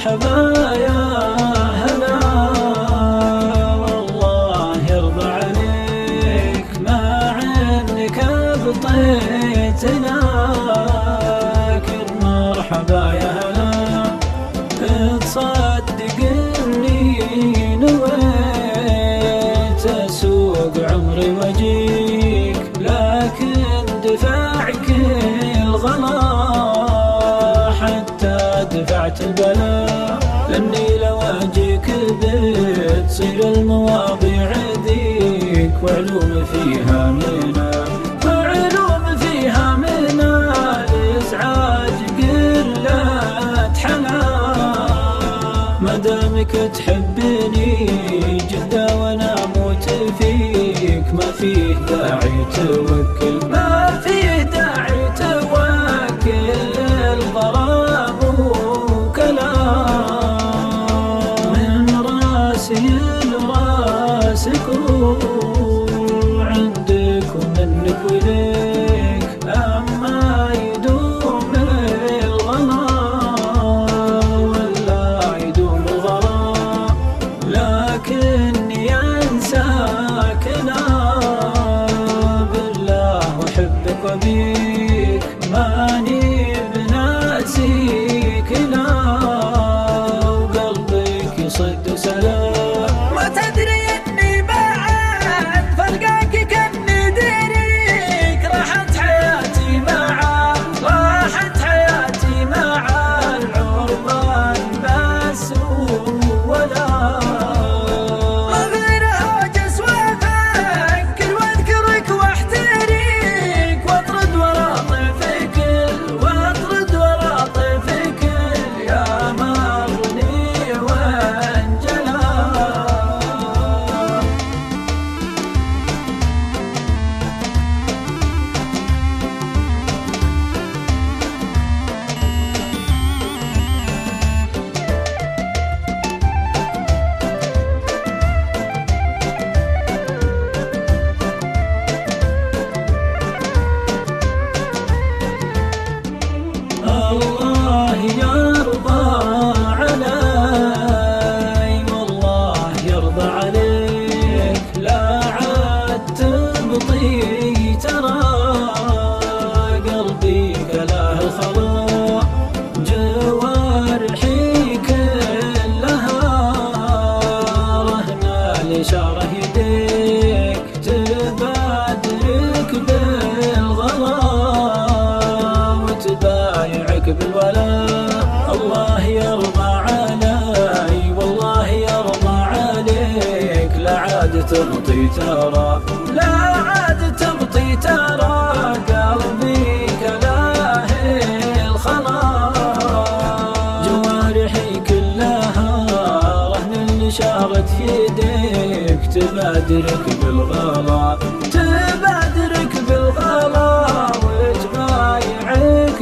مرحبا يا هلا، والله يرضى عليك مع انك ابطيتنا. مرحبا يا هلا، تصدق اني نويت اسوق عمري واجيك، لكن دفعك الغلا حتى دفعت البلا، لاني لو اجيك بتصير المواضيع ذيك، وعلوم فيها منا الازعاج قلة حلا. مدامك تحبني جدا وانا اموت فيك، ما فيه داعي توكل، ما فيه داعي توكل، الغرام وكلام من راسي لراسك، وعندك ومنك وليك، اما يدوم الغلا ولا يدوم الغلا، لكني انساك لا بالله واحبك وبيك، ماني بناسيك لا، وقلبك يصد سلام. ما تدري اني بعد فلقاك كاني ديريك، راحت حياتي مع العربان بس ولا غير هاجس وافكر واذكرك واحتريك، واطرد ورا طيفك يا مرني وانجلى. الله يرضى علي، والله يرضى عليك، لا عاد تبطي ترى قلبي كلاه الخلا، جوارحي كلها رهنا الإشارة يديك، تبادرك بالغلا وتبايعك بالولاء. الله يرضى علي، والله يرضى عليك، لا عاد تبطي ترى، لا عاد تبطي ترى قلبي كلاه الخلا، جوارحي كلها رهن الإشارة يديك، تبادرك بالغلا وتبايعك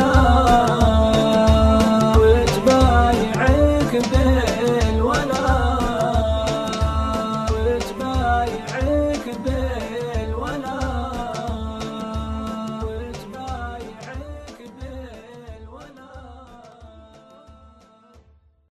بالولاء.